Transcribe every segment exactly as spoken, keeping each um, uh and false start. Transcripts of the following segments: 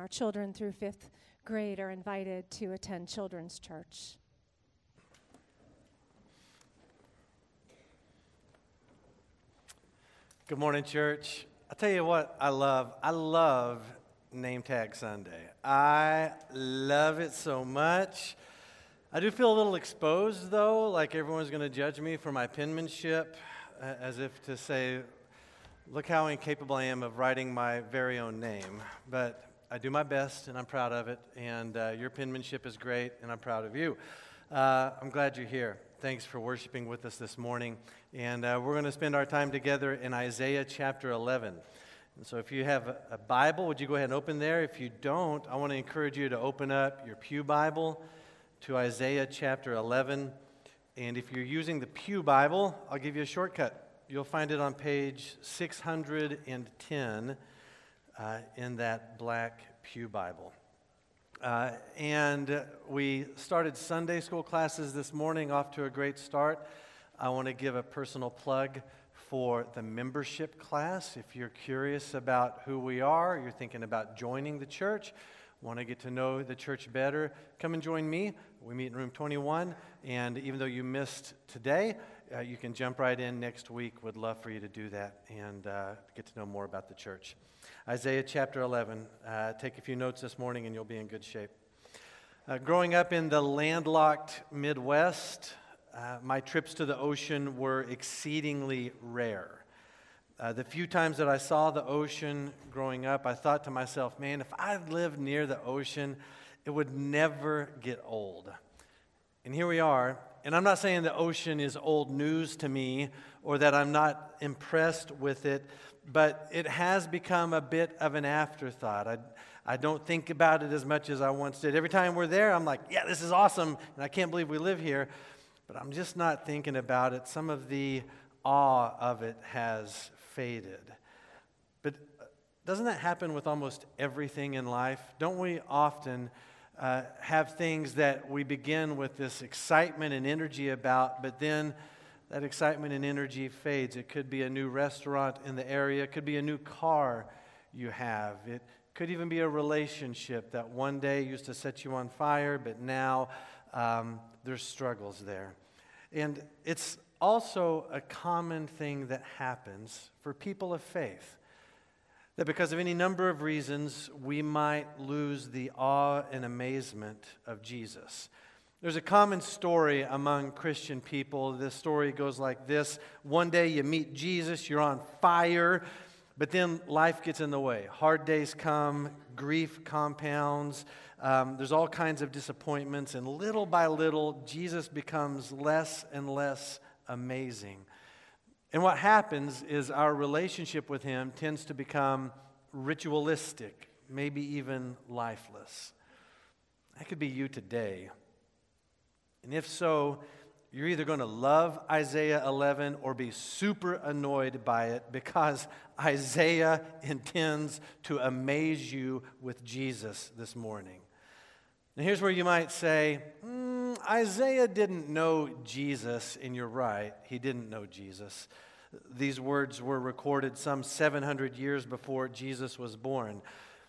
our children through fifth grade are invited to attend Children's Church. Good morning, church. I'll tell you what I love. I love Name Tag Sunday. I love it so much. I do feel a little exposed, though, like everyone's going to judge me for my penmanship, uh, as if to say, look how incapable I am of writing my very own name. But I do my best, and I'm proud of it, and uh, your penmanship is great, and I'm proud of you. Uh, I'm glad you're here. Thanks for worshiping with us this morning, and uh, we're going to spend our time together in Isaiah chapter eleven. And so if you have a, a Bible, would you go ahead and open there? If you don't, I want to encourage you to open up your Pew Bible to Isaiah chapter eleven, and if you're using the Pew Bible, I'll give you a shortcut. You'll find it on page six hundred ten uh, in that black Pew Bible. Uh, and we started Sunday school classes this morning, off to a great start. I want to give a personal plug for the membership class. If you're curious about who we are, you're thinking about joining the church, want to get to know the church better, come and join me. We meet in room twenty-one, and even though you missed today, uh, you can jump right in next week. Would love for you to do that and uh, get to know more about the church. Isaiah chapter eleven. Uh, take a few notes this morning and you'll be in good shape. Uh, growing up in the landlocked Midwest, uh, my trips to the ocean were exceedingly rare. Uh, the few times that I saw the ocean growing up, I thought to myself, man, if I lived near the ocean, it would never get old. And here we are, and I'm not saying the ocean is old news to me or that I'm not impressed with it, but it has become a bit of an afterthought. I, I don't think about it as much as I once did. Every time we're there, I'm like, yeah, this is awesome, and I can't believe we live here, but I'm just not thinking about it. Some of the awe of it has faded. But doesn't that happen with almost everything in life? Don't we often uh, have things that we begin with this excitement and energy about, but then that excitement and energy fades? It could be a new restaurant in the area. It could be a new car you have. It could even be a relationship that one day used to set you on fire, but now um, there's struggles there. And it's also a common thing that happens for people of faith, that because of any number of reasons, we might lose the awe and amazement of Jesus. There's a common story among Christian people. This story goes like this. One day you meet Jesus, you're on fire, but then life gets in the way. Hard days come, grief compounds, um, there's all kinds of disappointments, and little by little, Jesus becomes less and less amazing. And what happens is our relationship with Him tends to become ritualistic, maybe even lifeless. That could be you today. And if so, you're either going to love Isaiah eleven or be super annoyed by it, because Isaiah intends to amaze you with Jesus this morning. And here's where you might say, mm, Isaiah didn't know Jesus, and you're right, he didn't know Jesus. These words were recorded some seven hundred years before Jesus was born.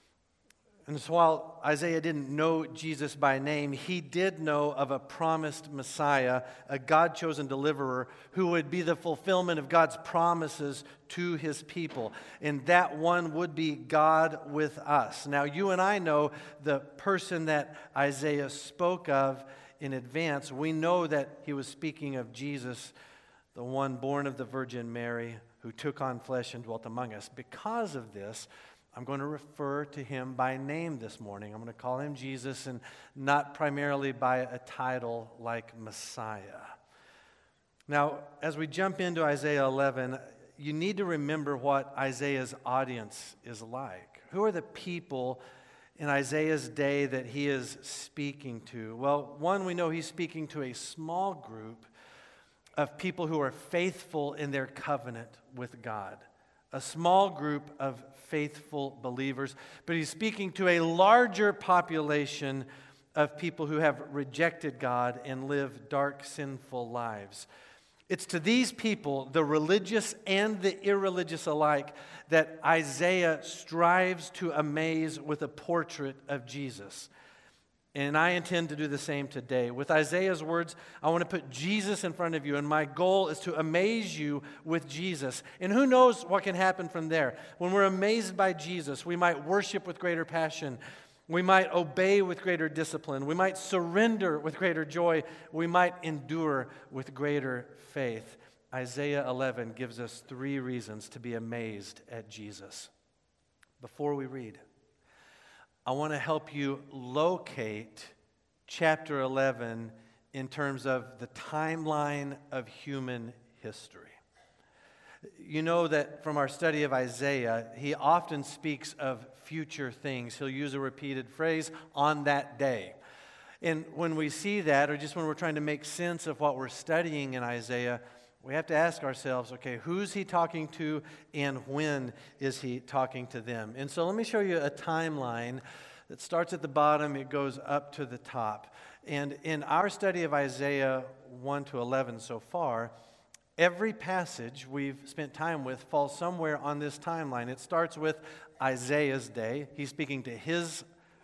And so while Isaiah didn't know Jesus by name, he did know of a promised Messiah, a God-chosen deliverer who would be the fulfillment of God's promises to His people. And that one would be God with us. Now, you and I know the person that Isaiah spoke of in advance. We know that he was speaking of Jesus, the one born of the Virgin Mary, who took on flesh and dwelt among us. Because of this, I'm going to refer to Him by name this morning. I'm going to call Him Jesus, and not primarily by a title like Messiah. Now, as we jump into Isaiah eleven, you need to remember what Isaiah's audience is like. Who are the people in Isaiah's day that he is speaking to? Well, one, we know he's speaking to a small group of people who are faithful in their covenant with God. A small group of faithful believers, but he's speaking to a larger population of people who have rejected God and live dark, sinful lives. It's to these people, the religious and the irreligious alike, that Isaiah strives to amaze with a portrait of Jesus. And I intend to do the same today. With Isaiah's words, I want to put Jesus in front of you, and my goal is to amaze you with Jesus. And who knows what can happen from there. When we're amazed by Jesus, we might worship with greater passion. We might obey with greater discipline. We might surrender with greater joy. We might endure with greater faith. Isaiah eleven gives us three reasons to be amazed at Jesus. Before we read, I want to help you locate chapter eleven in terms of the timeline of human history. You know that from our study of Isaiah, he often speaks of future things. He'll use a repeated phrase, on that day. And when we see that, or just when we're trying to make sense of what we're studying in Isaiah, we have to ask ourselves, okay, who's he talking to and when is he talking to them? And so let me show you a timeline that starts at the bottom, it goes up to the top. And in our study of Isaiah one to eleven so far, every passage we've spent time with falls somewhere on this timeline. It starts with Isaiah's day. He's speaking to his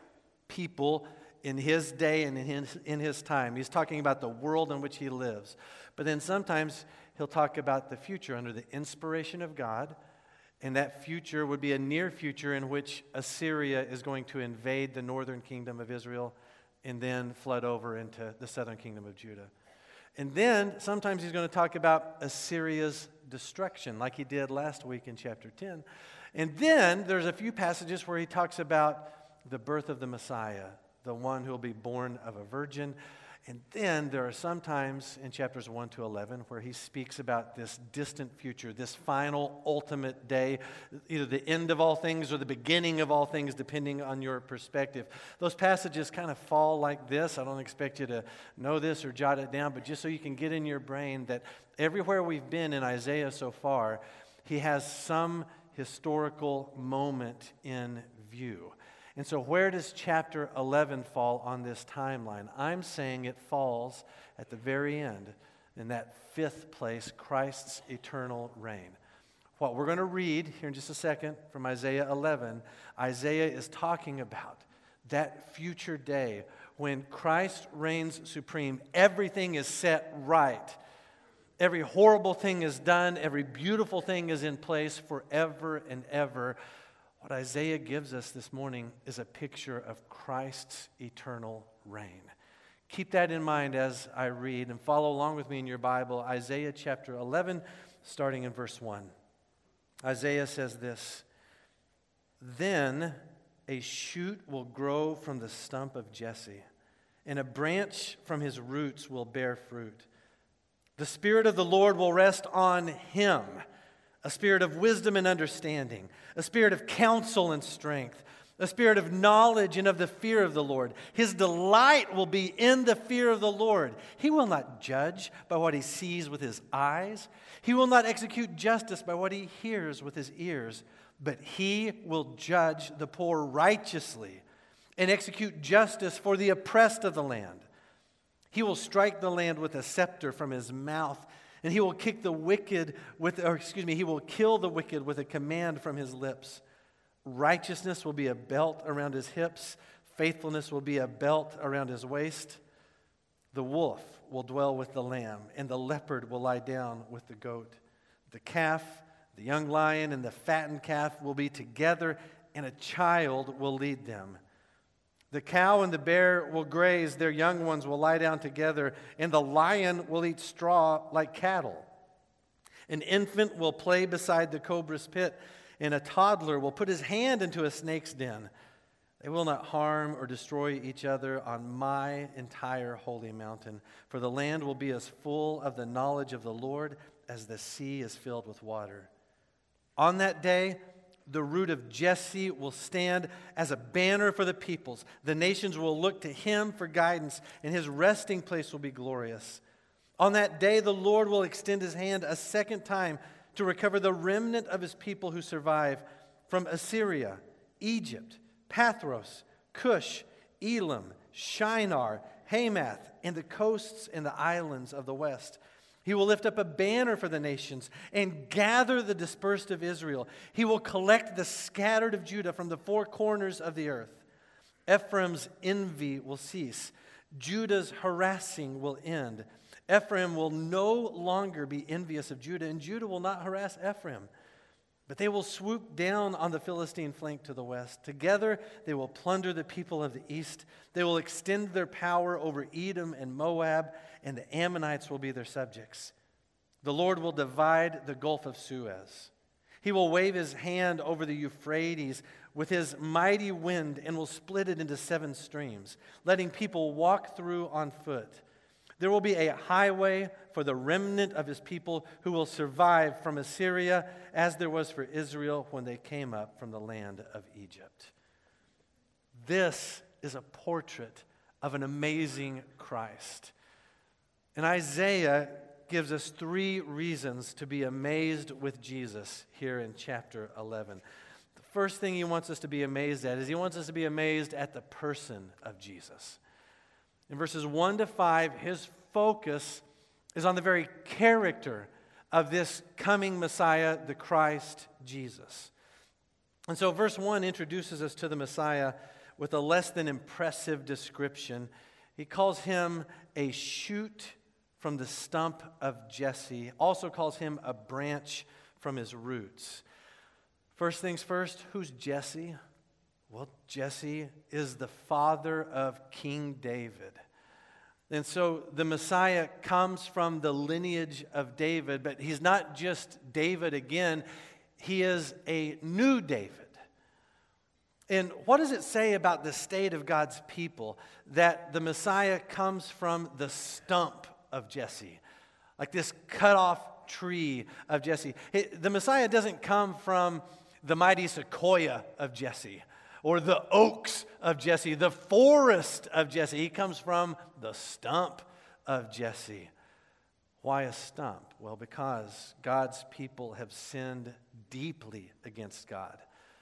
people in his day and in his, in his time. He's talking about the world in which he lives. But then sometimes he'll talk about the future under the inspiration of God, and that future would be a near future in which Assyria is going to invade the northern kingdom of Israel and then flood over into the southern kingdom of Judah. And then sometimes he's going to talk about Assyria's destruction, like he did last week in chapter ten. And then there's a few passages where he talks about the birth of the Messiah, the one who will be born of a virgin. And then there are some times in chapters one to eleven where he speaks about this distant future, this final, ultimate day, either the end of all things or the beginning of all things, depending on your perspective. Those passages kind of fall like this. I don't expect you to know this or jot it down, but just so you can get in your brain that everywhere we've been in Isaiah so far, he has some historical moment in view. And so where does chapter eleven fall on this timeline? I'm saying it falls at the very end, in that fifth place, Christ's eternal reign. What we're going to read here in just a second from Isaiah eleven, Isaiah is talking about that future day when Christ reigns supreme. Everything is set right. Every horrible thing is done. Every beautiful thing is in place forever and ever. What Isaiah gives us this morning is a picture of Christ's eternal reign. Keep that in mind as I read, and follow along with me in your Bible. Isaiah chapter eleven, starting in verse one. Isaiah says this, "Then a shoot will grow from the stump of Jesse, and a branch from his roots will bear fruit. The Spirit of the Lord will rest on him, a spirit of wisdom and understanding, a spirit of counsel and strength, a spirit of knowledge and of the fear of the Lord. His delight will be in the fear of the Lord. He will not judge by what he sees with his eyes. He will not execute justice by what he hears with his ears, but he will judge the poor righteously and execute justice for the oppressed of the land. He will strike the land with a scepter from his mouth, and he will kick the wicked with, or excuse me, he will kill the wicked with a command from his lips. Righteousness will be a belt around his hips. Faithfulness will be a belt around his waist. The wolf will dwell with the lamb, and the leopard will lie down with the goat. The calf, the young lion, and the fattened calf will be together, and a child will lead them. The cow and the bear will graze, their young ones will lie down together, and the lion will eat straw like cattle. An infant will play beside the cobra's pit, and a toddler will put his hand into a snake's den. They will not harm or destroy each other on my entire holy mountain, for the land will be as full of the knowledge of the Lord as the sea is filled with water. On that day, the root of Jesse will stand as a banner for the peoples. The nations will look to him for guidance, and his resting place will be glorious. On that day, the Lord will extend his hand a second time to recover the remnant of his people who survive from Assyria, Egypt, Pathros, Cush, Elam, Shinar, Hamath, and the coasts and the islands of the west. He will lift up a banner for the nations and gather the dispersed of Israel. He will collect the scattered of Judah from the four corners of the earth. Ephraim's envy will cease. Judah's harassing will end. Ephraim will no longer be envious of Judah, and Judah will not harass Ephraim. But they will swoop down on the Philistine flank to the west. Together they will plunder the people of the east. They will extend their power over Edom and Moab, and the Ammonites will be their subjects. The Lord will divide the Gulf of Suez. He will wave his hand over the Euphrates with his mighty wind and will split it into seven streams, letting people walk through on foot. There will be a highway for the remnant of his people who will survive from Assyria, as there was for Israel when they came up from the land of Egypt. This is a portrait of an amazing Christ. And Isaiah gives us three reasons to be amazed with Jesus here in chapter eleven. The first thing he wants us to be amazed at is he wants us to be amazed at the person of Jesus. In verses one to five, his focus is on the very character of this coming Messiah, the Christ Jesus. And so verse one introduces us to the Messiah with a less than impressive description. He calls him a shoot from the stump of Jesse, also calls him a branch from his roots. First things first, who's Jesse? Well, Jesse is the father of King David. And so the Messiah comes from the lineage of David, but he's not just David again. He is a new David. And what does it say about the state of God's people that the Messiah comes from the stump of Jesse, like this cut-off tree of Jesse? The Messiah doesn't come from the mighty sequoia of Jesse or the oaks of Jesse, the forest of Jesse. He comes from the stump of Jesse. Why a stump? Well, because God's people have sinned deeply against God.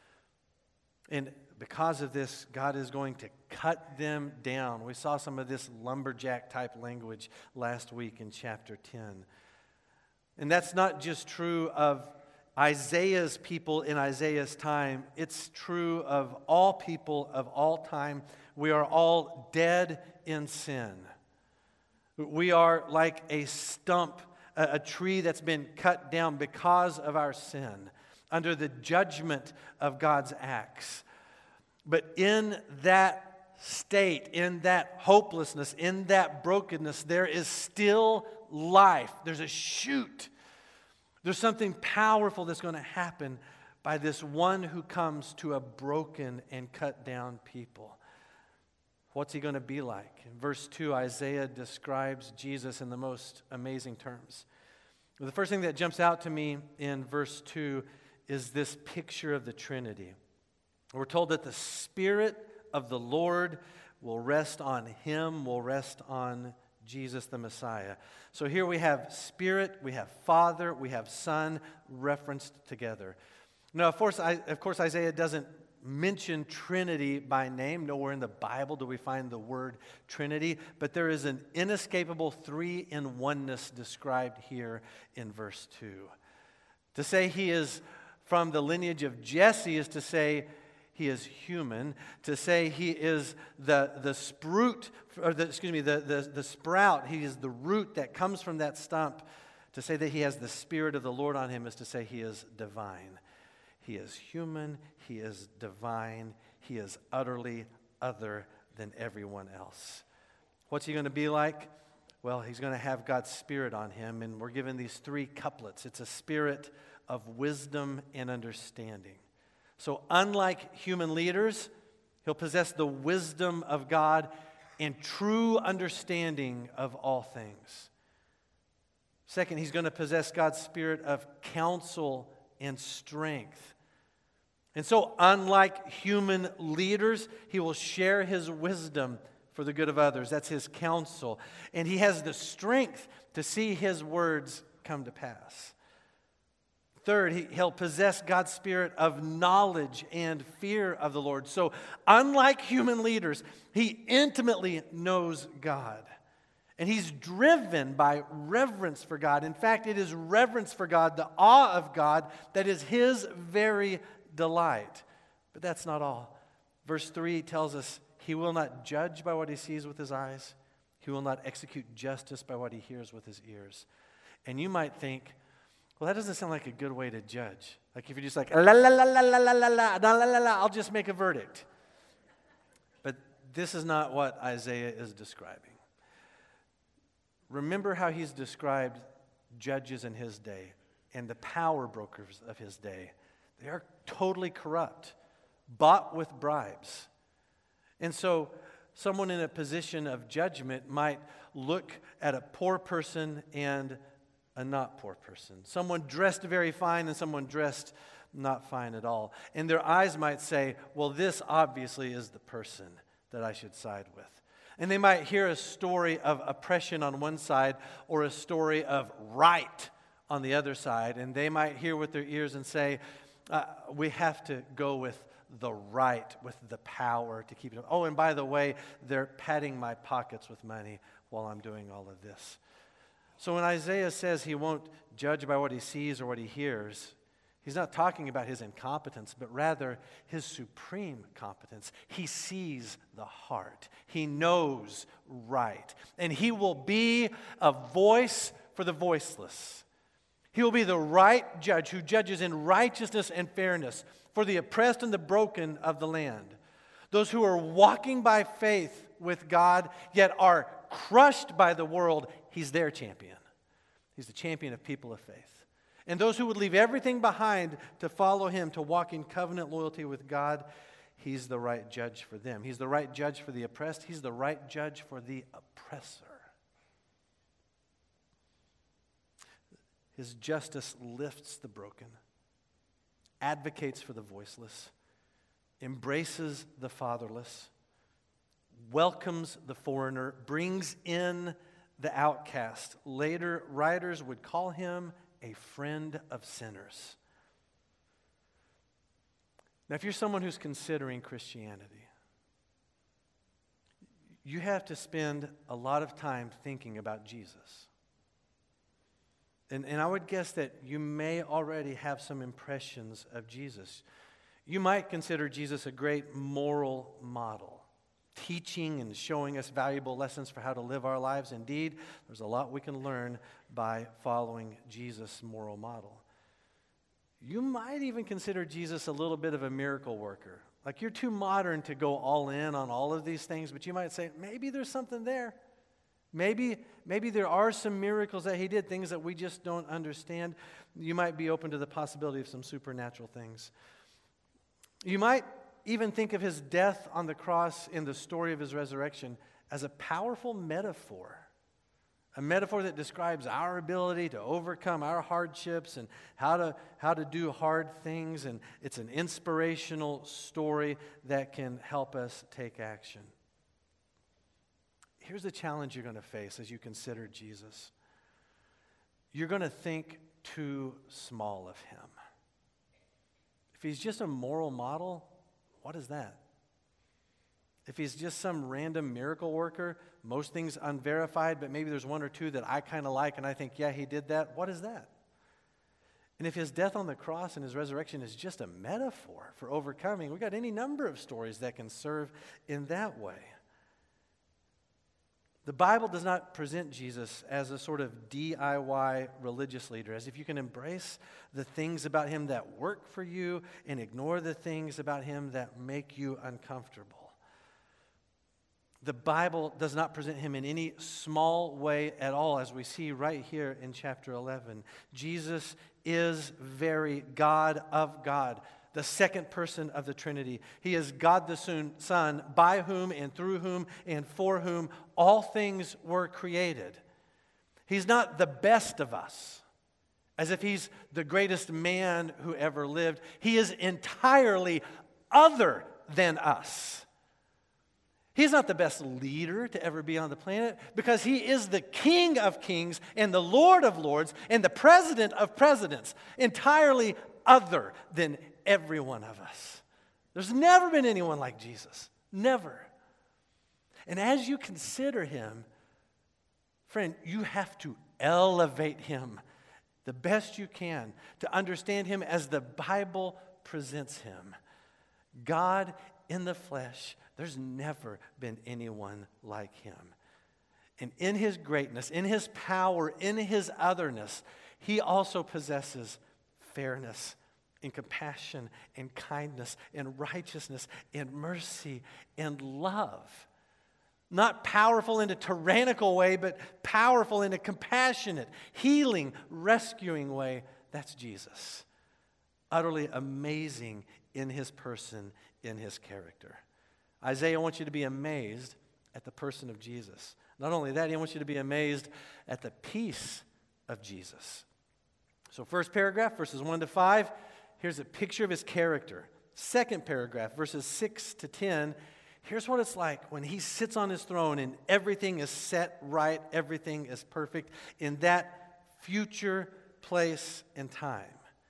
And because of this, God is going to cut them down. We saw some of this lumberjack type language last week in chapter ten. And that's not just true of Isaiah's people in Isaiah's time. It's true of all people of all time. We are all dead in sin. We are like a stump, a, a tree that's been cut down because of our sin, under the judgment of God's acts. But in that state, in that hopelessness, in that brokenness, there is still life. There's a shoot. There's something powerful that's going to happen by this one who comes to a broken and cut down people. What's he going to be like? In verse two, Isaiah describes Jesus in the most amazing terms. The first thing that jumps out to me in verse two is this picture of the Trinity. We're told that the Spirit of the Lord will rest on him, will rest on Jesus the Messiah. So here we have Spirit, we have Father, we have Son referenced together. Now, of course, I, of course, Isaiah doesn't mention Trinity by name. Nowhere in the Bible do we find the word Trinity, but there is an inescapable three-in-oneness described here in verse two. To say he is from the lineage of Jesse is to say he is human. To say he is the, the sprout, or the, excuse me, the, the, the sprout, he is the root that comes from that stump. To say that he has the Spirit of the Lord on him is to say he is divine. He is human, he is divine, he is utterly other than everyone else. What's he going to be like? Well, he's going to have God's Spirit on him, and we're given these three couplets. It's a spirit of wisdom and understanding. So unlike human leaders, he'll possess the wisdom of God and true understanding of all things. Second, he's going to possess God's spirit of counsel and strength. And so unlike human leaders, he will share his wisdom for the good of others. That's his counsel. And he has the strength to see his words come to pass. Third, he, he'll possess God's spirit of knowledge and fear of the Lord. So unlike human leaders, he intimately knows God. And he's driven by reverence for God. In fact, it is reverence for God, the awe of God, that is his very delight. But that's not all. Verse three tells us he will not judge by what he sees with his eyes. He will not execute justice by what he hears with his ears. And you might think, well, that doesn't sound like a good way to judge. Like if you're just like, la la la la la la la la la la la, I'll just make a verdict. But this is not what Isaiah is describing. Remember how he's described judges in his day and the power brokers of his day. They are totally corrupt, bought with bribes. And so someone in a position of judgment might look at a poor person and a not poor person. Someone dressed very fine and someone dressed not fine at all. And their eyes might say, well, this obviously is the person that I should side with. And they might hear a story of oppression on one side or a story of right on the other side. And they might hear with their ears and say, uh, we have to go with the right, with the power to keep it. Oh, and by the way, they're padding my pockets with money while I'm doing all of this. So when Isaiah says he won't judge by what he sees or what he hears, he's not talking about his incompetence, but rather his supreme competence. He sees the heart. He knows right. And he will be a voice for the voiceless. He will be the right judge who judges in righteousness and fairness for the oppressed and the broken of the land. Those who are walking by faith with God, yet are crushed by the world, he's their champion. He's the champion of people of faith. And those who would leave everything behind to follow him, to walk in covenant loyalty with God, he's the right judge for them. He's the right judge for the oppressed. He's the right judge for the oppressor. His justice lifts the broken, advocates for the voiceless, embraces the fatherless, welcomes the foreigner, brings in the outcast. Later, writers would call him a friend of sinners. Now, if you're someone who's considering Christianity, you have to spend a lot of time thinking about Jesus. And, and I would guess that you may already have some impressions of Jesus. You might consider Jesus a great moral model, teaching and showing us valuable lessons for how to live our lives. Indeed, there's a lot we can learn by following Jesus' moral model. You might even consider Jesus a little bit of a miracle worker. Like you're too modern to go all in on all of these things, but you might say, maybe there's something there. Maybe, maybe there are some miracles that he did, things that we just don't understand. You might be open to the possibility of some supernatural things. You might even think of his death on the cross in the story of his resurrection as a powerful metaphor. A metaphor that describes our ability to overcome our hardships and how to, how to do hard things. And it's an inspirational story that can help us take action. Here's the challenge you're going to face as you consider Jesus. You're going to think too small of him. If he's just a moral model, what is that? If he's just some random miracle worker, most things unverified, but maybe there's one or two that I kind of like and I think, yeah, he did that, what is that? And if his death on the cross and his resurrection is just a metaphor for overcoming, we've got any number of stories that can serve in that way. The Bible does not present Jesus as a sort of D I Y religious leader, as if you can embrace the things about him that work for you and ignore the things about him that make you uncomfortable. The Bible does not present him in any small way at all, as we see right here in chapter eleven. Jesus is very God of God, the second person of the Trinity. He is God the Son, by whom and through whom and for whom all things were created. He's not the best of us, as if he's the greatest man who ever lived. He is entirely other than us. He's not the best leader to ever be on the planet because he is the King of kings and the Lord of lords and the President of presidents, entirely other than every one of us. There's never been anyone like Jesus. Never. And as you consider him, Friend, you have to elevate him the best you can to understand him as the Bible presents him. God in the flesh, there's never been anyone like him. And in his greatness, in his power, in his otherness, he also possesses fairness and compassion and kindness and righteousness and mercy and love. Not powerful in a tyrannical way, but powerful in a compassionate, healing, rescuing way. That's Jesus. Utterly amazing in his person, in his character. Isaiah wants you to be amazed at the person of Jesus. Not only that, he wants you to be amazed at the peace of Jesus. So first paragraph, verses one to five, here's a picture of his character. Second paragraph, verses six to ten, here's what it's like when he sits on his throne and everything is set right, everything is perfect in that future place and time.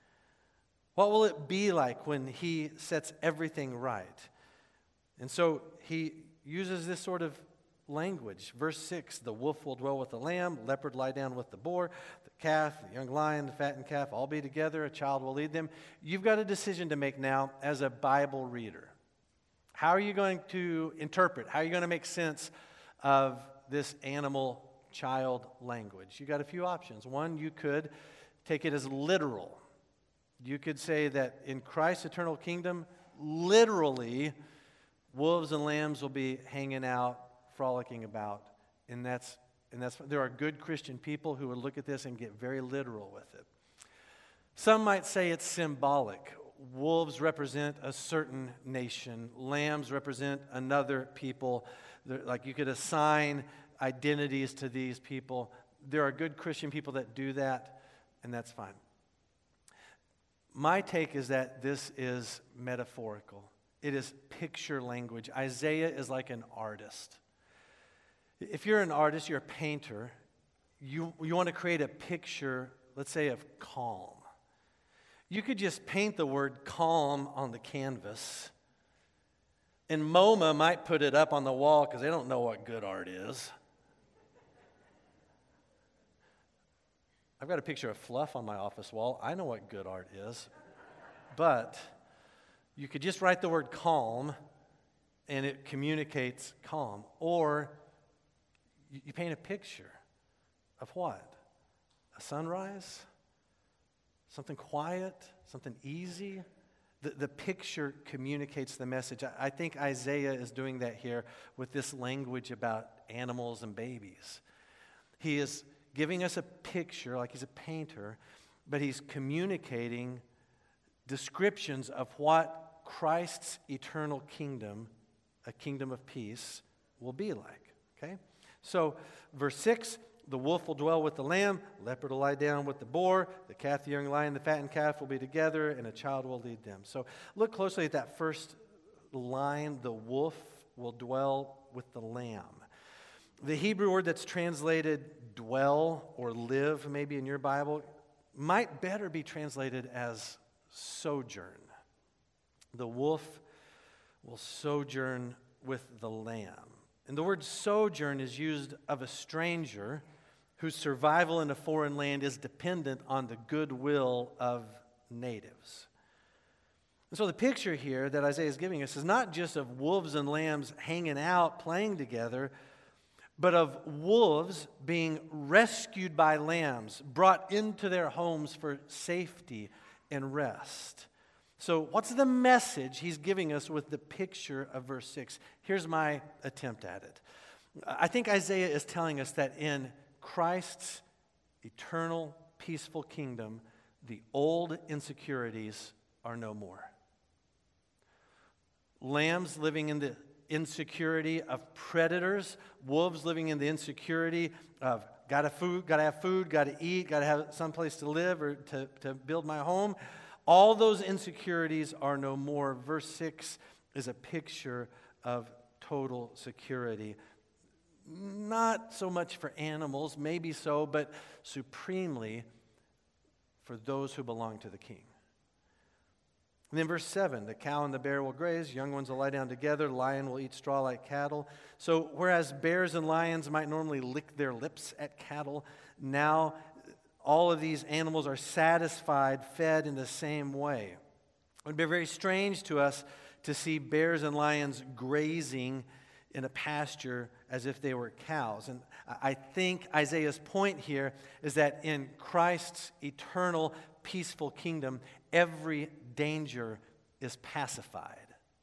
What will it be like when he sets everything right? And so he uses this sort of language. Verse six, the wolf will dwell with the lamb, leopard lie down with the boar, the calf, the young lion, the fattened calf, all be together, a child will lead them. You've got a decision to make now as a Bible reader. How are you going to interpret? How are you going to make sense of this animal child language? You got a few options. One, you could take it as literal. You could say that in Christ's eternal kingdom, literally, wolves and lambs will be hanging out, frolicking about, and that's and that's there are good Christian people who would look at this and get very literal with it. Some might say it's symbolic. Wolves represent a certain nation. Lambs represent another people. They're, like you could assign identities to these people. There are good Christian people that do that, and that's fine. My take is that this is metaphorical. It is picture language. Isaiah is like an artist. If you're an artist, you're a painter, you, you want to create a picture, let's say, of calm. You could just paint the word calm on the canvas, and MoMA might put it up on the wall because they don't know what good art is. I've got a picture of Fluff on my office wall. I know what good art is. But you could just write the word calm, and it communicates calm. Or you paint a picture of what? A sunrise? Something quiet? Something easy? The, the picture communicates the message. I, I think Isaiah is doing that here with this language about animals and babies. He is giving us a picture, like he's a painter, but he's communicating descriptions of what Christ's eternal kingdom, a kingdom of peace, will be like. Okay? So, verse six, the wolf will dwell with the lamb, leopard will lie down with the boar, the calf, the young lion, the fattened calf will be together, and a child will lead them. So, look closely at that first line, the wolf will dwell with the lamb. The Hebrew word that's translated dwell or live, maybe in your Bible, might better be translated as sojourn. The wolf will sojourn with the lamb. And the word sojourn is used of a stranger whose survival in a foreign land is dependent on the goodwill of natives. And so the picture here that Isaiah is giving us is not just of wolves and lambs hanging out, playing together, but of wolves being rescued by lambs, brought into their homes for safety and rest. So what's the message he's giving us with the picture of verse six? Here's my attempt at it. I think Isaiah is telling us that in Christ's eternal, peaceful kingdom, the old insecurities are no more. Lambs living in the insecurity of predators, wolves living in the insecurity of gotta food, gotta have food, gotta eat, gotta have someplace to live or to, to build my home. All those insecurities are no more. Verse six is a picture of total security. Not so much for animals, maybe so, but supremely for those who belong to the King. And then verse seven, the cow and the bear will graze, young ones will lie down together, the lion will eat straw like cattle. So whereas bears and lions might normally lick their lips at cattle, now all of these animals are satisfied, fed in the same way. It would be very strange to us to see bears and lions grazing in a pasture as if they were cows. And I think Isaiah's point here is that in Christ's eternal, peaceful kingdom, every danger is pacified.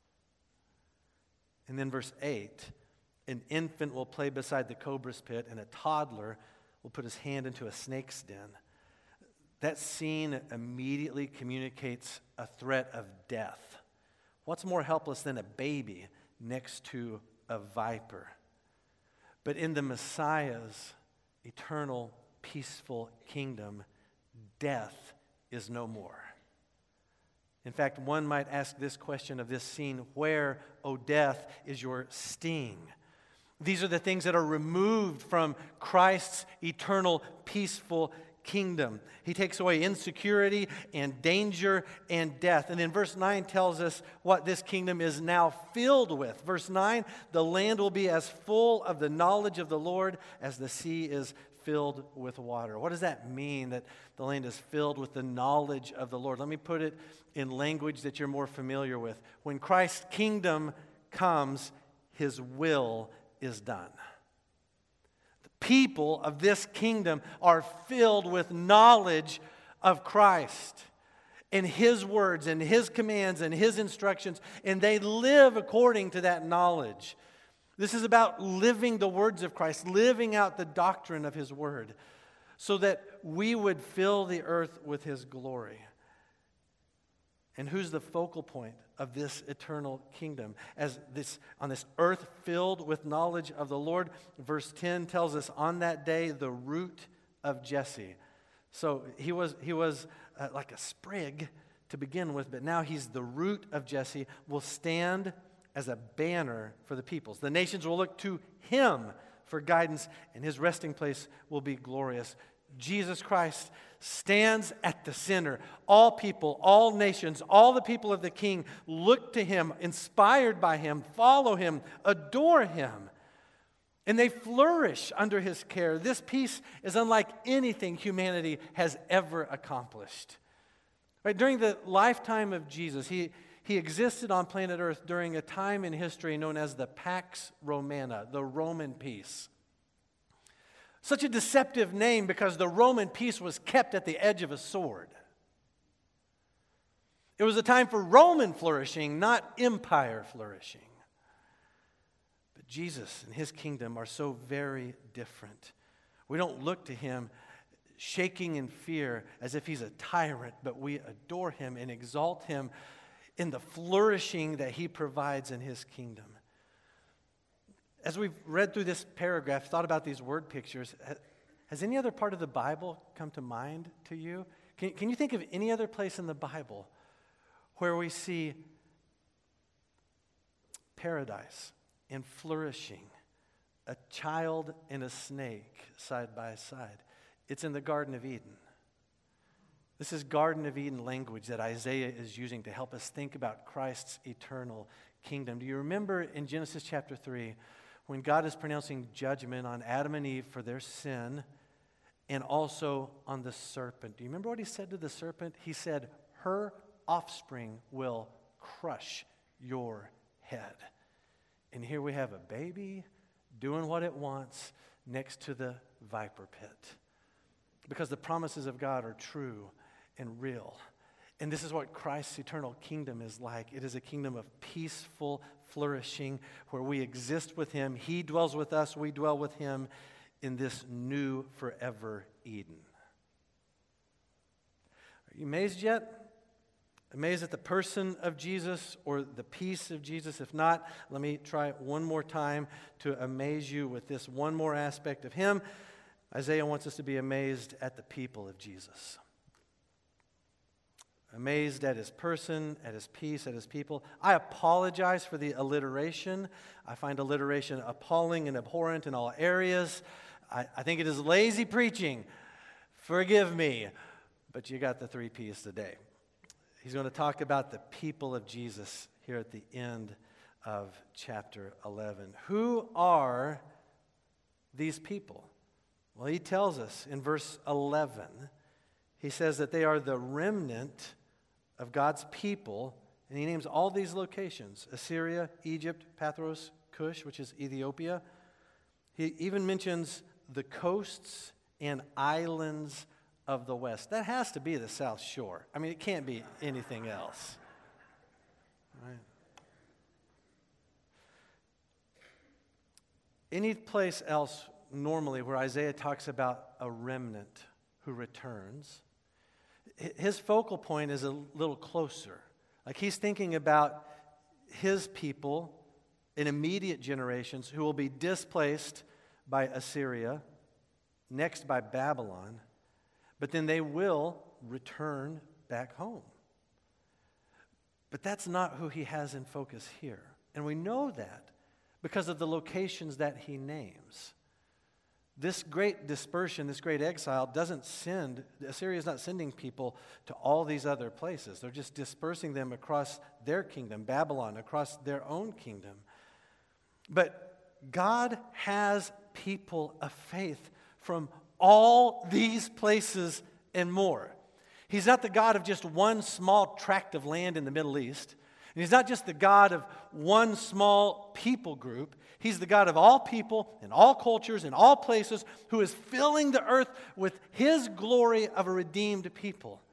And then verse eight, an infant will play beside the cobra's pit, and a toddler will put his hand into a snake's den. That scene immediately communicates a threat of death. What's more helpless than a baby next to a viper? But in the Messiah's eternal, peaceful kingdom, death is no more. In fact, one might ask this question of this scene: where, O death, is your sting? These are the things that are removed from Christ's eternal, peaceful kingdom. He takes away insecurity and danger and death. And then verse nine tells us what this kingdom is now filled with. Verse nine, the land will be as full of the knowledge of the Lord as the sea is filled with water. What does that mean, that the land is filled with the knowledge of the Lord? Let me put it in language that you're more familiar with. When Christ's kingdom comes, His will is done. The people of this kingdom are filled with knowledge of Christ and His words and His commands and His instructions, and they live according to that knowledge. This is about living the words of Christ, living out the doctrine of His word, so that we would fill the earth with His glory. And who's the focal point of this eternal kingdom? As this on this earth filled with knowledge of the Lord, verse ten tells us, on that day, the root of Jesse. So he was he was uh, like a sprig to begin with, but now he's the root of Jesse, will stand as a banner for the peoples. The nations will look to Him for guidance, and His resting place will be glorious. Jesus Christ stands at the center. All people, all nations, all the people of the King look to Him, inspired by Him, follow Him, adore Him, and they flourish under His care. This peace is unlike anything humanity has ever accomplished. Right? During the lifetime of Jesus, He He existed on planet Earth during a time in history known as the Pax Romana, the Roman peace. Such a deceptive name because the Roman peace was kept at the edge of a sword. It was a time for Roman flourishing, not empire flourishing. But Jesus and His kingdom are so very different. We don't look to Him shaking in fear as if He's a tyrant, but we adore Him and exalt Him in the flourishing that He provides in His kingdom. As we've read through this paragraph, thought about these word pictures, has any other part of the Bible come to mind to you? Can, can you think of any other place in the Bible where we see paradise and flourishing, a child and a snake side by side? It's in the Garden of Eden. This is Garden of Eden language that Isaiah is using to help us think about Christ's eternal kingdom. Do you remember in Genesis chapter three, when God is pronouncing judgment on Adam and Eve for their sin and also on the serpent? Do you remember what He said to the serpent? He said, her offspring will crush your head. And here we have a baby doing what it wants next to the viper pit. Because the promises of God are true and real. And this is what Christ's eternal kingdom is like. It is a kingdom of peaceful flourishing where we exist with Him. He dwells with us. We dwell with Him in this new forever Eden. Are you amazed yet? Amazed at the person of Jesus or the peace of Jesus? If not, let me try one more time to amaze you with this one more aspect of Him. Isaiah wants us to be amazed at the people of Jesus. Amazed at His person, at His peace, at His people. I apologize for the alliteration. I find alliteration appalling and abhorrent in all areas. I, I think it is lazy preaching. Forgive me. But you got the three P's today. He's going to talk about the people of Jesus here at the end of chapter eleven. Who are these people? Well, he tells us in verse eleven, he says that they are the remnant of God's people, and he names all these locations: Assyria, Egypt, Pathros, Cush, which is Ethiopia. He even mentions the coasts and islands of the west. That has to be the South Shore. I mean, it can't be anything else. Right? Any place else normally where Isaiah talks about a remnant who returns, his focal point is a little closer. Like he's thinking about his people in immediate generations who will be displaced by Assyria, next by Babylon, but then they will return back home. But that's not who he has in focus here. And we know that because of the locations that he names. This great dispersion, this great exile doesn't send, Assyria is not sending people to all these other places. They're just dispersing them across their kingdom, Babylon, across their own kingdom. But God has people of faith from all these places and more. He's not the God of just one small tract of land in the Middle East. And he's not just the God of one small people group. He's the God of all people and all cultures and all places who is filling the earth with his glory of a redeemed people.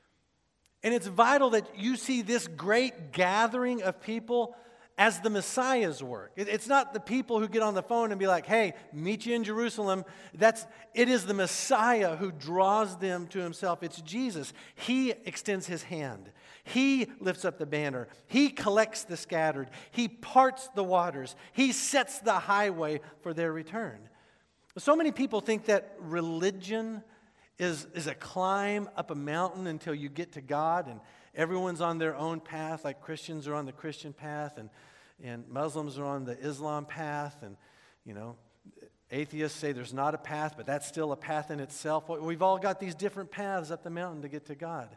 And it's vital that you see this great gathering of people as the Messiah's work. It's not the people who get on the phone and be like, hey, meet you in Jerusalem. That's, it is the Messiah who draws them to himself. It's Jesus. He extends his hand. He lifts up the banner. He collects the scattered. He parts the waters. He sets the highway for their return. So many people think that religion is, is a climb up a mountain until you get to God, and everyone's on their own path, like Christians are on the Christian path, and, and Muslims are on the Islam path, and, you know, atheists say there's not a path, but that's still a path in itself. We've all got these different paths up the mountain to get to God.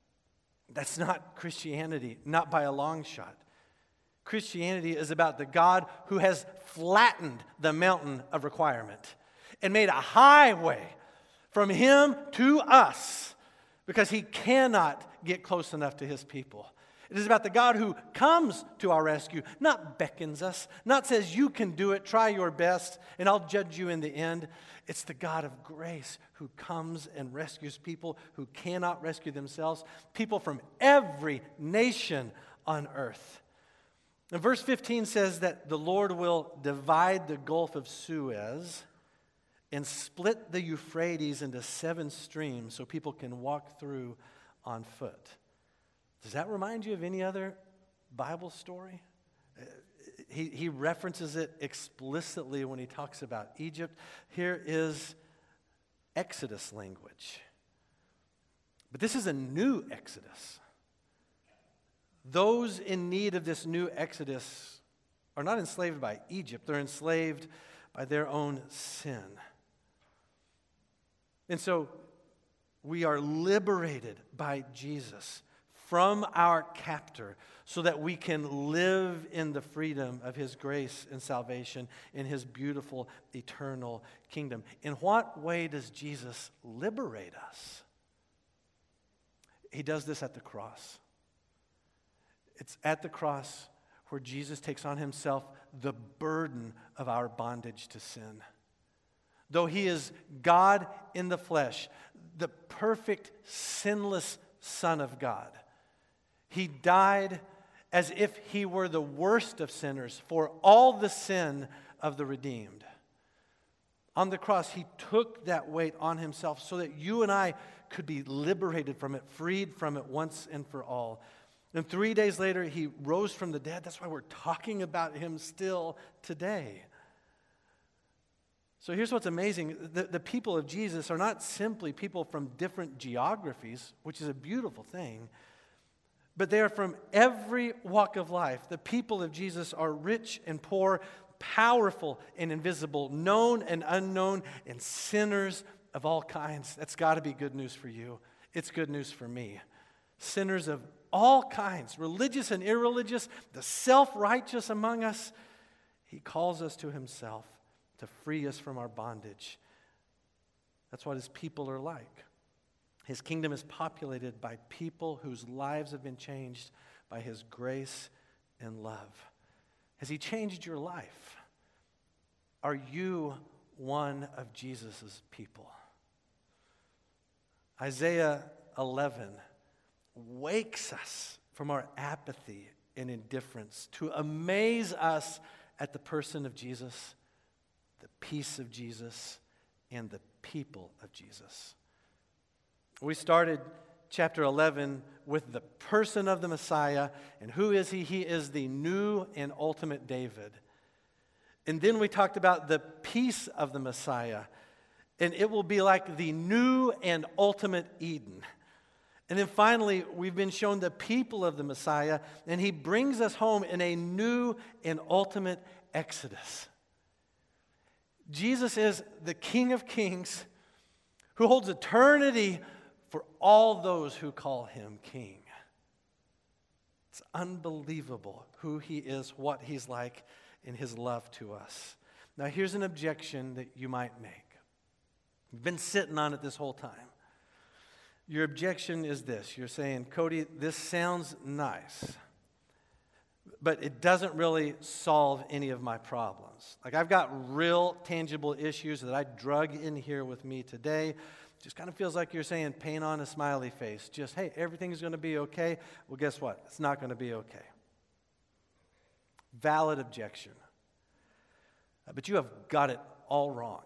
That's not Christianity, not by a long shot. Christianity is about the God who has flattened the mountain of requirement and made a highway from him to us because he cannot get close enough to his people. It is about the God who comes to our rescue, not beckons us, not says you can do it, try your best, and I'll judge you in the end. It's the God of grace who comes and rescues people who cannot rescue themselves, people from every nation on earth. And verse fifteen says that the Lord will divide the Gulf of Suez and split the Euphrates into seven streams so people can walk through on foot. Does that remind you of any other Bible story? He, he references it explicitly when he talks about Egypt. Here is Exodus language. But this is a new Exodus. Those in need of this new Exodus are not enslaved by Egypt. They're enslaved by their own sin. And so we are liberated by Jesus from our captor so that we can live in the freedom of his grace and salvation in his beautiful eternal kingdom. In what way does Jesus liberate us? He does this at the cross. It's at the cross where Jesus takes on himself the burden of our bondage to sin. Though he is God in the flesh, the perfect, sinless Son of God, he died as if he were the worst of sinners for all the sin of the redeemed. On the cross, he took that weight on himself so that you and I could be liberated from it, freed from it once and for all. And three days later, he rose from the dead. That's why we're talking about him still today. So here's what's amazing. The, the people of Jesus are not simply people from different geographies, which is a beautiful thing, but they are from every walk of life. The people of Jesus are rich and poor, powerful and invisible, known and unknown, and sinners of all kinds. That's got to be good news for you. It's good news for me. Sinners of all kinds, religious and irreligious, the self-righteous among us. He calls us to himself to free us from our bondage. That's what his people are like. His kingdom is populated by people whose lives have been changed by his grace and love. Has he changed your life? Are you one of Jesus' people? Isaiah eleven wakes us from our apathy and indifference to amaze us at the person of Jesus, the peace of Jesus, and the people of Jesus. We started chapter eleven with the person of the Messiah. And who is he? He is the new and ultimate David. And then we talked about the peace of the Messiah. And it will be like the new and ultimate Eden. And then finally, we've been shown the people of the Messiah. And he brings us home in a new and ultimate Exodus. Jesus is the King of Kings who holds eternity for all those who call him King. It's unbelievable who he is, what he's like, and his love to us. Now, here's an objection that you might make. You've been sitting on it this whole time. Your objection is this. You're saying, Cody, this sounds nice, but it doesn't really solve any of my problems. Like, I've got real tangible issues that I drug in here with me today. Just kind of feels like you're saying, paint on a smiley face. Just, hey, everything's going to be okay. Well, guess what? It's not going to be okay. Valid objection. Uh, but you have got it all wrong.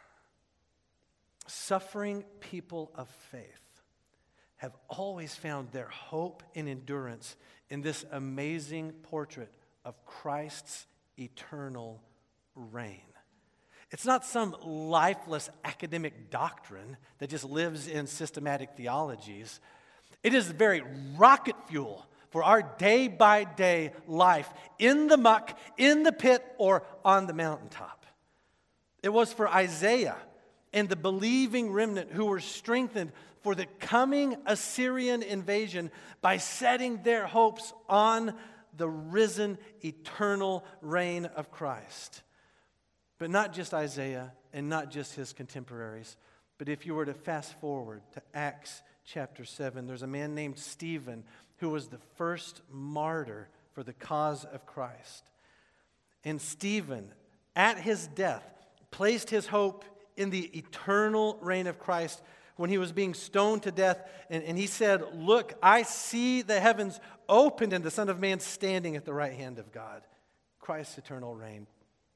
Suffering people of faith have always found their hope and endurance in this amazing portrait of Christ's eternal reign. It's not some lifeless academic doctrine that just lives in systematic theologies. It is the very rocket fuel for our day-by-day life in the muck, in the pit, or on the mountaintop. It was for Isaiah and the believing remnant who were strengthened for the coming Assyrian invasion by setting their hopes on the risen, eternal reign of Christ. But not just Isaiah and not just his contemporaries, but if you were to fast forward to Acts chapter seven, there's a man named Stephen who was the first martyr for the cause of Christ. And Stephen, at his death, placed his hope in the eternal reign of Christ when he was being stoned to death. And, and he said, look, I see the heavens opened and the Son of Man standing at the right hand of God. Christ's eternal reign.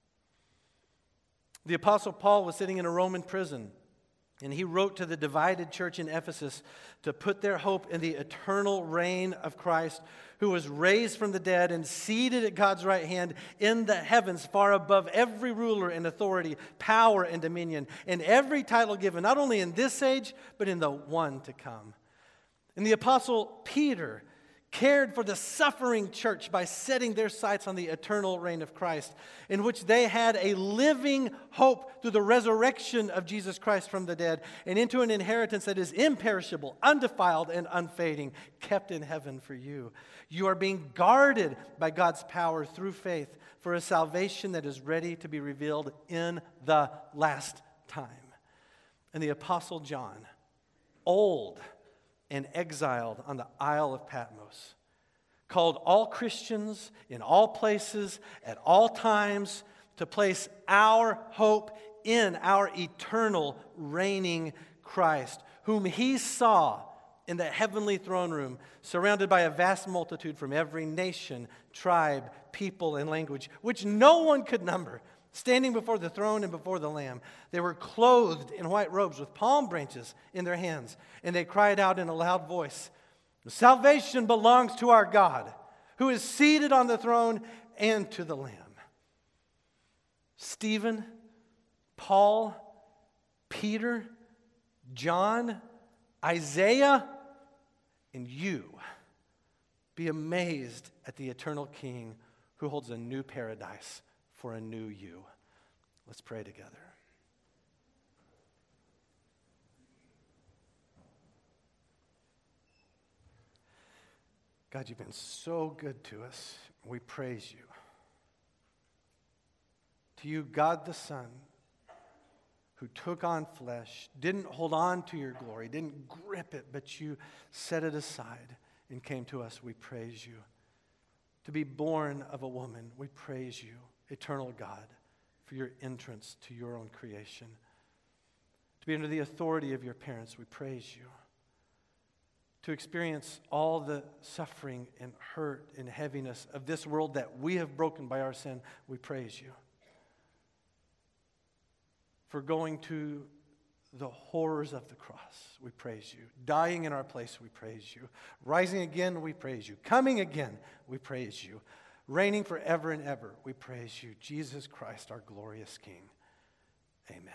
The Apostle Paul was sitting in a Roman prison, and he wrote to the divided church in Ephesus to put their hope in the eternal reign of Christ, who was raised from the dead and seated at God's right hand in the heavens, far above every ruler and authority, power and dominion, and every title given, not only in this age, but in the one to come. And the Apostle Peter cared for the suffering church by setting their sights on the eternal reign of Christ, in which they had a living hope through the resurrection of Jesus Christ from the dead, and into an inheritance that is imperishable, undefiled, and unfading, kept in heaven for you. You are being guarded by God's power through faith for a salvation that is ready to be revealed in the last time. And the Apostle John, old and exiled on the Isle of Patmos, called all Christians in all places at all times to place our hope in our eternal reigning Christ, whom he saw in the heavenly throne room, surrounded by a vast multitude from every nation, tribe, people, and language, which no one could number, standing before the throne and before the Lamb. They were clothed in white robes with palm branches in their hands, and they cried out in a loud voice, "Salvation belongs to our God, who is seated on the throne, and to the Lamb." Stephen, Paul, Peter, John, Isaiah, and you, be amazed at the eternal King who holds a new paradise for a new you. Let's pray together. God, you've been so good to us. We praise you. To you, God the Son, who took on flesh, didn't hold on to your glory, didn't grip it, but you set it aside and came to us, we praise you. To be born of a woman, we praise you, eternal God, for your entrance to your own creation. To be under the authority of your parents, we praise you. To experience all the suffering and hurt and heaviness of this world that we have broken by our sin, we praise you. For going to the horrors of the cross, we praise you. Dying in our place, we praise you. Rising again, we praise you. Coming again, we praise you. Reigning forever and ever, we praise you. Jesus Christ, our glorious King. Amen.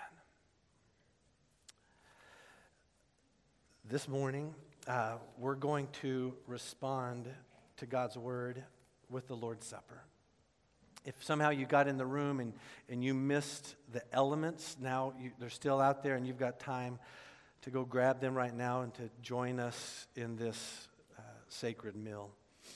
This morning, uh, we're going to respond to God's word with the Lord's Supper. If somehow you got in the room and, and you missed the elements, now you, they're still out there and you've got time to go grab them right now and to join us in this uh, sacred meal.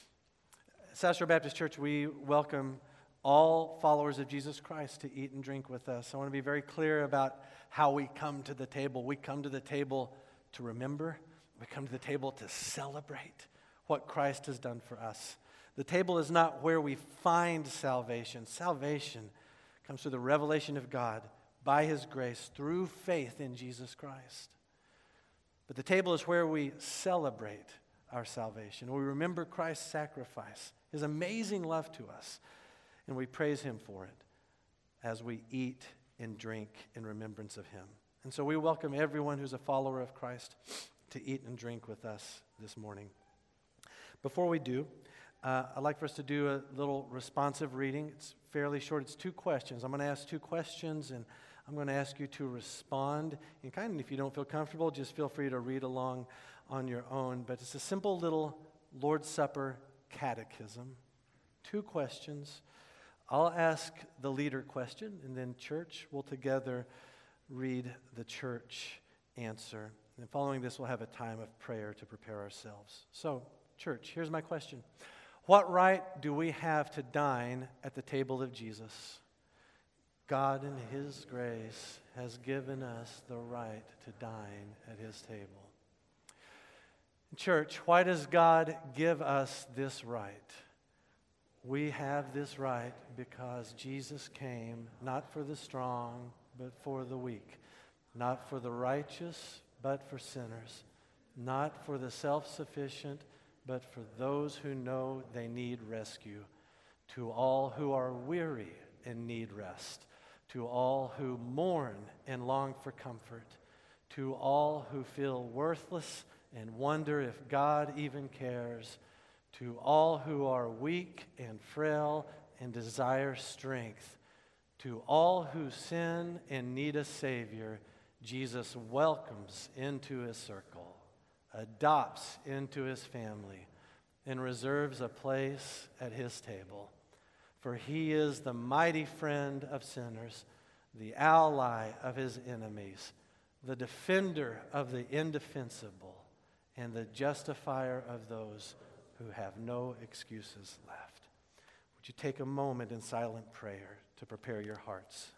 At South Shore Baptist Church, we welcome all followers of Jesus Christ to eat and drink with us. I want to be very clear about how we come to the table. We come to the table to remember. We come to the table to celebrate what Christ has done for us. The table is not where we find salvation. Salvation comes through the revelation of God by His grace through faith in Jesus Christ. But the table is where we celebrate our salvation. We remember Christ's sacrifice, His amazing love to us, and we praise Him for it as we eat and drink in remembrance of Him. And so we welcome everyone who's a follower of Christ to eat and drink with us this morning. Before we do, Uh, I'd like for us to do a little responsive reading. It's fairly short. It's two questions. I'm going to ask two questions, and I'm going to ask you to respond. And kind of, if you don't feel comfortable, just feel free to read along on your own. But it's a simple little Lord's Supper catechism. Two questions. I'll ask the leader question, and then church will together read the church answer. And following this, we'll have a time of prayer to prepare ourselves. So, church, here's my question. What right do we have to dine at the table of Jesus? God in His grace has given us the right to dine at His table. Church, why does God give us this right? We have this right because Jesus came not for the strong, but for the weak. Not for the righteous, but for sinners. Not for the self-sufficient, but for those who know they need rescue, to all who are weary and need rest, to all who mourn and long for comfort, to all who feel worthless and wonder if God even cares, to all who are weak and frail and desire strength, to all who sin and need a Savior, Jesus welcomes into His circle, adopts into His family, and reserves a place at His table. For He is the mighty friend of sinners, the ally of His enemies, the defender of the indefensible, and the justifier of those who have no excuses left. Would you take a moment in silent prayer to prepare your hearts?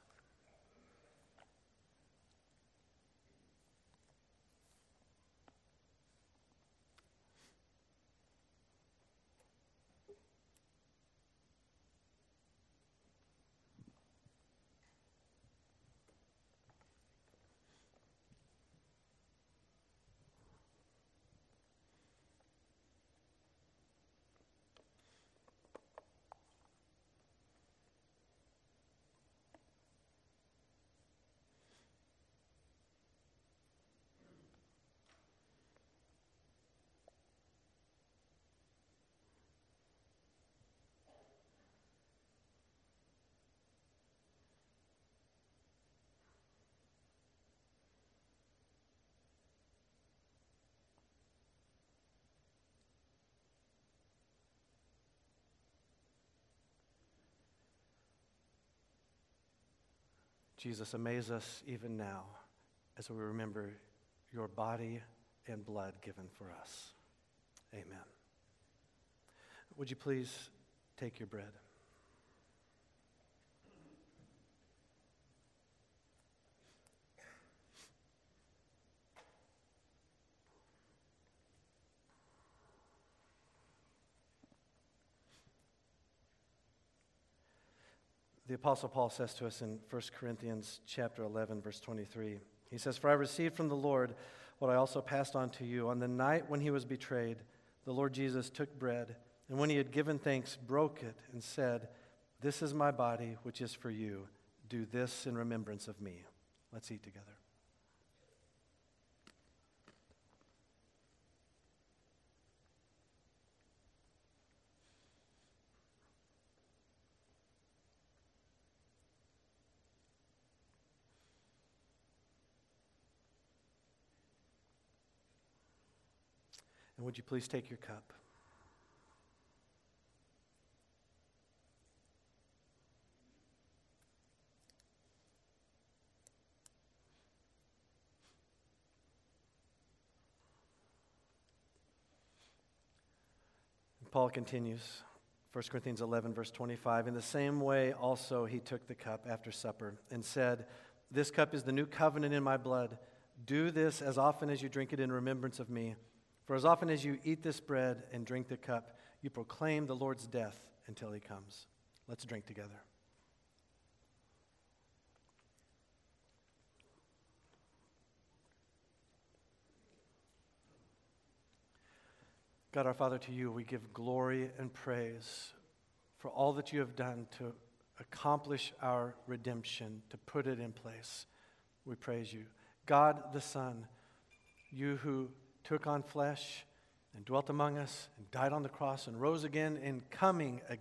Jesus, amaze us even now as we remember your body and blood given for us. Amen. Would you please take your bread? The Apostle Paul says to us in First Corinthians chapter eleven, verse twenty-three, he says, "For I received from the Lord what I also passed on to you. On the night when he was betrayed, the Lord Jesus took bread, and when he had given thanks, broke it and said, 'This is my body, which is for you. Do this in remembrance of me.'" Let's eat together. And would you please take your cup? Paul continues, First Corinthians eleven, verse twenty-five, "In the same way also he took the cup after supper and said, 'This cup is the new covenant in my blood. Do this as often as you drink it in remembrance of me. For as often as you eat this bread and drink the cup, you proclaim the Lord's death until he comes.'" Let's drink together. God our Father, to you we give glory and praise for all that you have done to accomplish our redemption, to put it in place. We praise you. God the Son, you who took on flesh and dwelt among us and died on the cross and rose again and coming again.